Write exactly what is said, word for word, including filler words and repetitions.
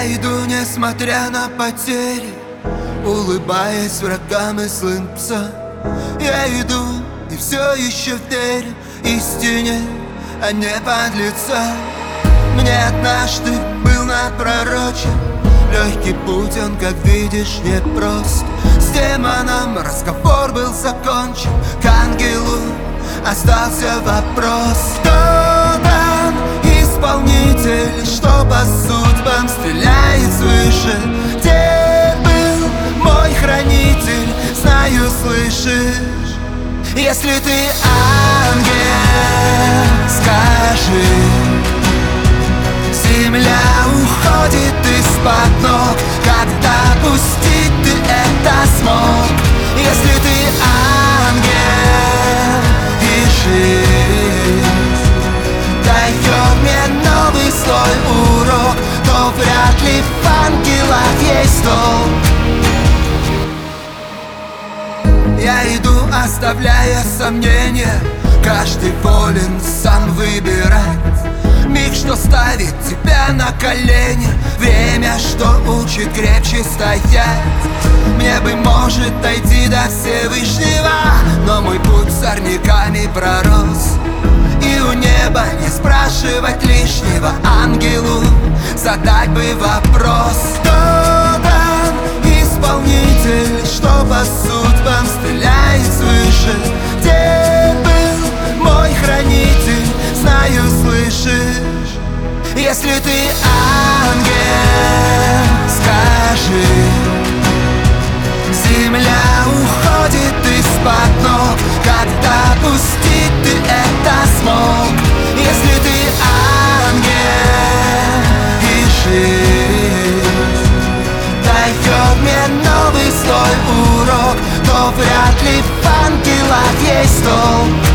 Я иду, несмотря на потери, улыбаясь врагам и злым псам. Я иду и все еще верю истине, а не подлецам. Мне однажды был напророчен легкий путь, он, как видишь, непрост. С демоном разговор был закончен, к ангелу остался вопрос: кто там исполнитель, что по судьбам стреляет свыше? Где был мой хранитель? Знаю, слышишь? Если ты ангел, скажи. Земля уходит из-под ног, когда пустить ты это смог? Если ты ангел и жизнь дает мне новый свой урок, то вряд ли в ангелах есть долг. Я иду, оставляя сомнения, каждый волен сам выбирать миг, что ставит тебя на колени, время, что учит крепче стоять. Мне бы, может, дойти до Всевышнего, но мой путь сорняками пророс. И у неба не спрашивать лишнего, ангелу задать бы вопрос: кто там исполнитель, что по судьбам стреляет свыше? Где был мой хранитель? Знаю, слышишь? Если ты ангел, скажи. Земля уходит из-под ног, когда пустить ты это смог? Если ты ангел и жизнь дает мне новый свой урок, то вряд ли в ангелах есть долг.